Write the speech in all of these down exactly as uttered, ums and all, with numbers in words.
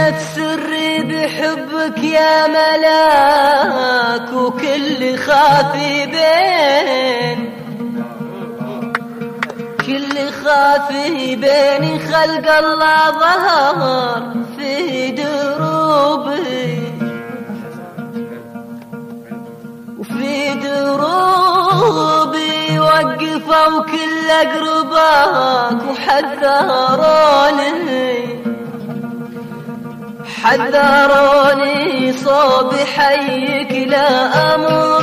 انكشف سري بحبك يا ملاك، وكل خافي بين كل خافي بيني خلق الله ظهر في دروبي وفي دروبي وقفوا كل أقرباك وحذروني حذروني صوب حيك لا أمر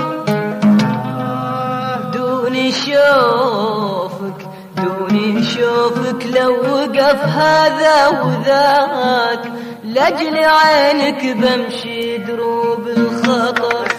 دوني شوفك دوني شوفك لو وقف هذا وذاك لأجل عينك بمشي دروب الخطر.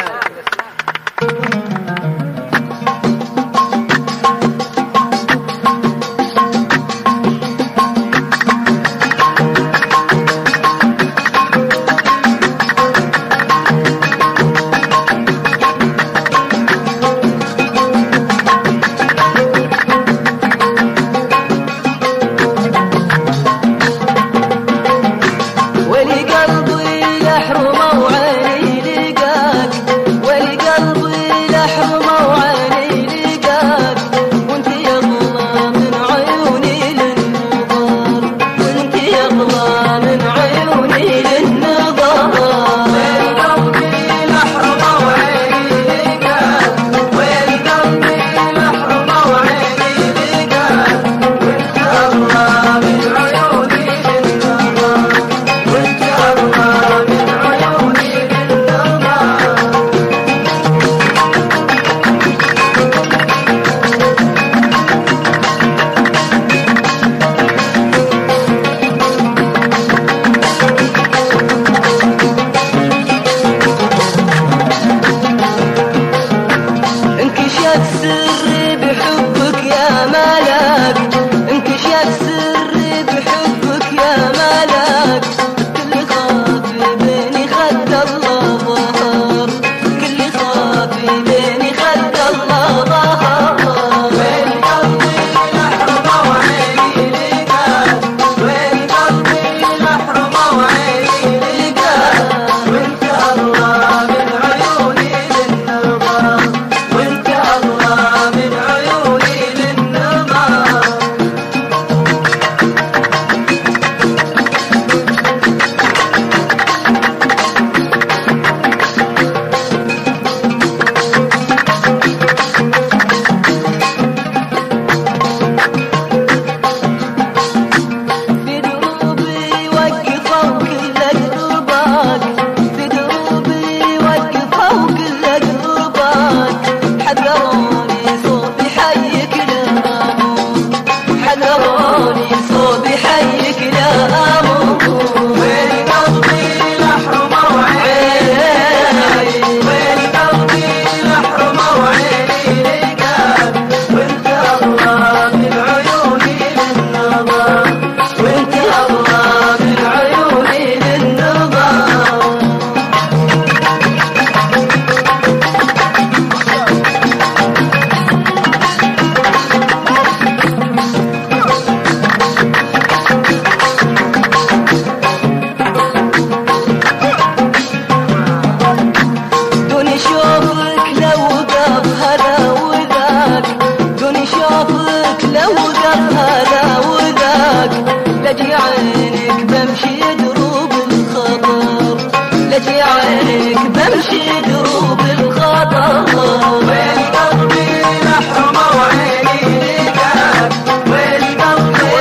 لجي عينك بمشي دروب الخطر لجي عينك بمشي دروب الخطر وين قلبي محرومة وعيني لقاك وين قلبي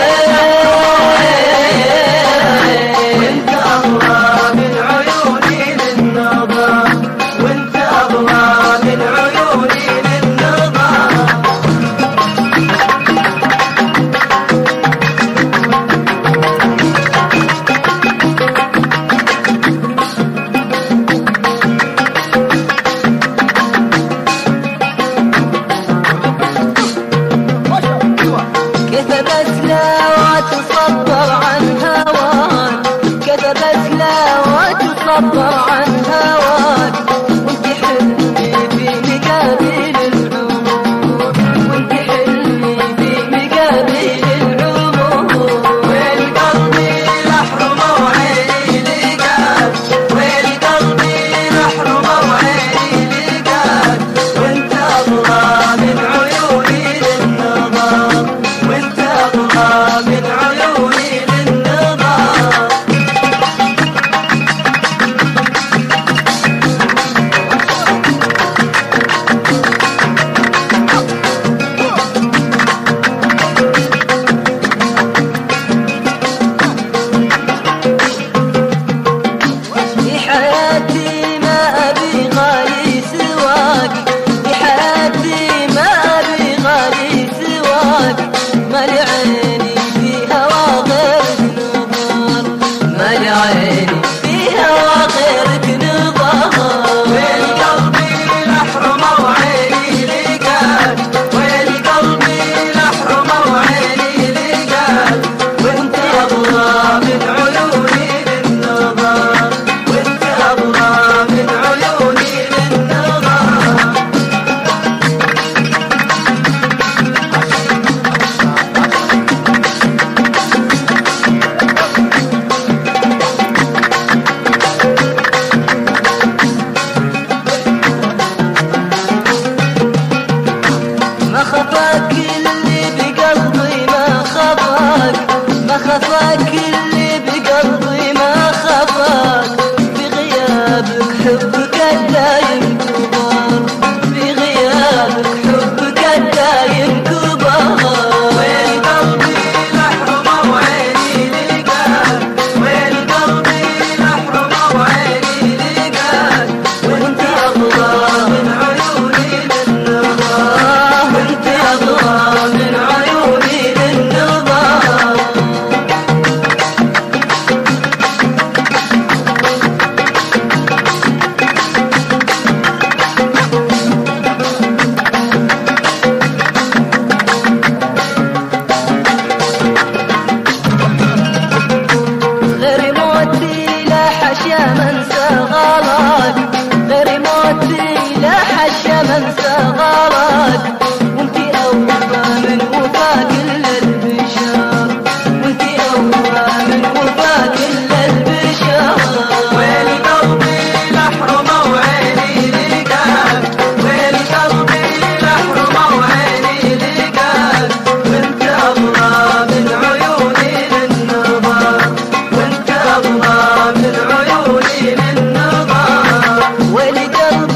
وانت أغلى من عيوني للنظر وانت أغلى من عيوني للنظر الدايم كبر، في غيابك حبك الدايم كبر. وين قلبي لحرمه وعيني لقاك، وين قلبي لحرمه وعيني لقاك، وانت اغلى من عيوني للنظر، وانت اغلى من عيوني للنظر. غير موتي لا حشا منسى غلط، غير موتي لا حشا منسى غلط، وانتي أولى من وفا كل البشر، وانتي أولى من وفا كل البشر. وين قلبي لحرمه وعيني لقاك، وين قلبي لحرمه وعيني لقاك، وانت أغلى من عيوني للنظر، وانت أغلى من عيوني للنظر. ويلي قلبي